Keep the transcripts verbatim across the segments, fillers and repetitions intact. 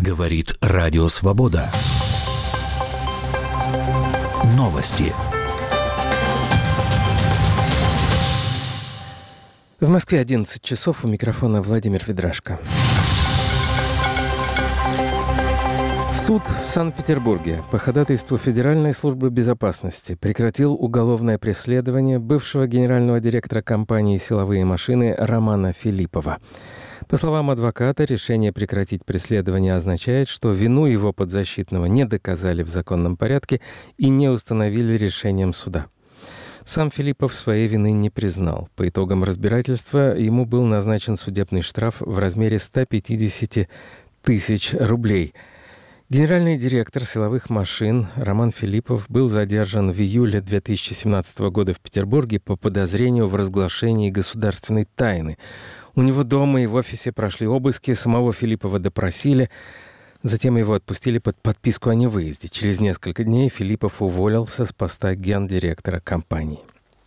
Говорит Радио Свобода. Новости. В Москве одиннадцать часов, у микрофона Владимир Ведрашко. Суд в Санкт-Петербурге по ходатайству Федеральной службы безопасности прекратил уголовное преследование бывшего генерального директора компании «Силовые машины» Романа Филиппова. По словам адвоката, решение прекратить преследование означает, что вину его подзащитного не доказали в законном порядке и не установили решением суда. Сам Филиппов своей вины не признал. По итогам разбирательства ему был назначен судебный штраф в размере сто пятьдесят тысяч рублей. Генеральный директор «Силовых машин» Роман Филиппов был задержан в июле две тысячи семнадцатого года в Петербурге по подозрению в разглашении государственной тайны. У него дома и в офисе прошли обыски, самого Филиппова допросили, затем его отпустили под подписку о невыезде. Через несколько дней Филиппов уволился с поста гендиректора компании.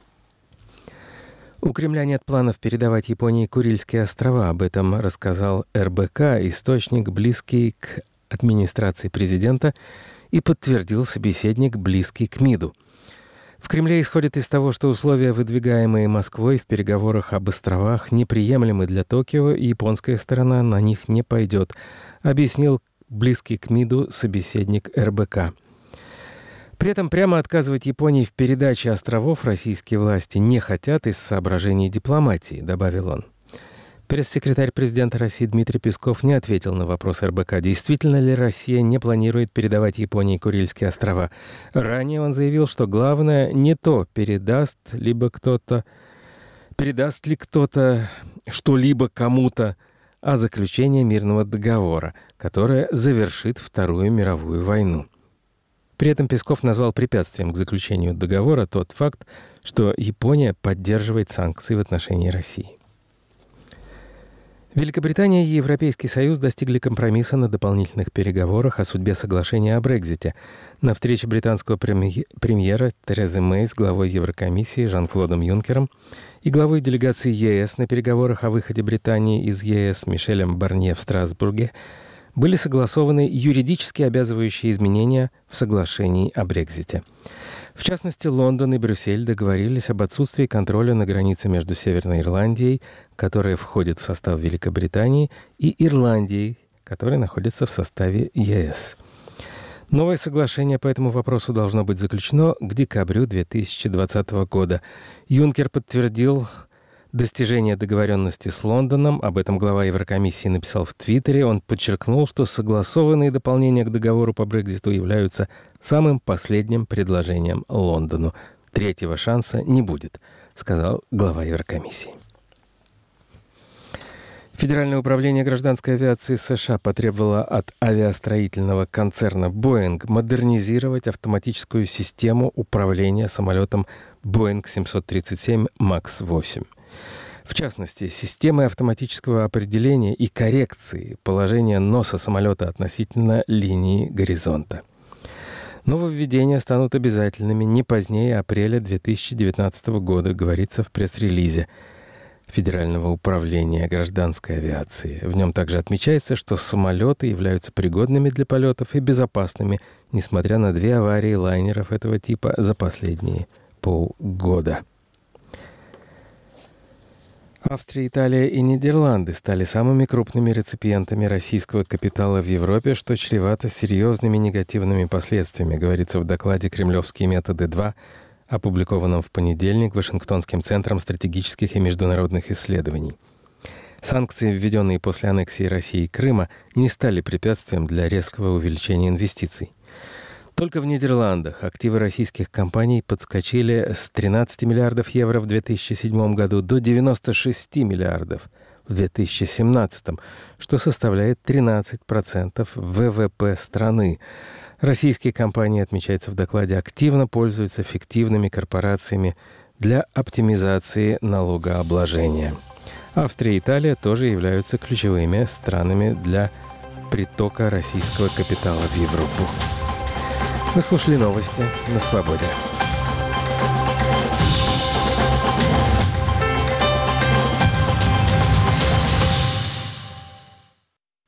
У Кремля нет планов передавать Японии Курильские острова. Об этом рассказал эр бэ ка, источник, близкий к администрации президента, и подтвердил собеседник, близкий к МИДу. В Кремле исходят из того, что условия, выдвигаемые Москвой в переговорах об островах, неприемлемы для Токио, и японская сторона на них не пойдет, объяснил близкий к МИДу собеседник эр бэ ка. При этом прямо отказывать Японии в передаче островов российские власти не хотят из соображений дипломатии, добавил он. Пресс-секретарь президента России Дмитрий Песков не ответил на вопрос эр бэ ка, действительно ли Россия не планирует передавать Японии Курильские острова. Ранее он заявил, что главное не то, передаст либо кто-то, передаст ли кто-то что-либо кому-то, а заключение мирного договора, которое завершит Вторую мировую войну. При этом Песков назвал препятствием к заключению договора тот факт, что Япония поддерживает санкции в отношении России. Великобритания и Европейский Союз достигли компромисса на дополнительных переговорах о судьбе соглашения о Брексите. На встрече британского премьера Терезы Мэй с главой Еврокомиссии Жан-Клодом Юнкером и главой делегации е эс на переговорах о выходе Британии из е эс Мишелем Барнье в Страсбурге были согласованы юридически обязывающие изменения в соглашении о Брексите. В частности, Лондон и Брюссель договорились об отсутствии контроля на границе между Северной Ирландией, которая входит в состав Великобритании, и Ирландией, которая находится в составе е эс. Новое соглашение по этому вопросу должно быть заключено к декабрю две тысячи двадцатого года. Юнкер подтвердил достижение договоренности с Лондоном. Об этом глава Еврокомиссии написал в Твиттере. Он подчеркнул, что согласованные дополнения к договору по Брекситу являются самым последним предложением Лондону. Третьего шанса не будет, сказал глава Еврокомиссии. Федеральное управление гражданской авиации США потребовало от авиастроительного концерна Boeing модернизировать автоматическую систему управления самолетом Boeing семьсот тридцать семь макс восемь. В частности, системы автоматического определения и коррекции положения носа самолета относительно линии горизонта. Нововведения станут обязательными не позднее апреля две тысячи девятнадцатого года, говорится в пресс-релизе Федерального управления гражданской авиации. В нем также отмечается, что самолеты являются пригодными для полетов и безопасными, несмотря на две аварии лайнеров этого типа за последние полгода. Австрия, Италия и Нидерланды стали самыми крупными реципиентами российского капитала в Европе, что чревато серьезными негативными последствиями, говорится в докладе «Кремлевские методы-два», опубликованном в понедельник Вашингтонским центром стратегических и международных исследований. Санкции, введенные после аннексии России Крыма, не стали препятствием для резкого увеличения инвестиций. Только в Нидерландах активы российских компаний подскочили с тринадцати миллиардов евро в две тысячи седьмом году до девяноста шести миллиардов в две тысячи семнадцатом, что составляет тринадцать процентов вэ вэ пэ страны. Российские компании, отмечается в докладе, активно пользуются фиктивными корпорациями для оптимизации налогообложения. Австрия и Италия тоже являются ключевыми странами для притока российского капитала в Европу. Вы слушали новости на Свободе.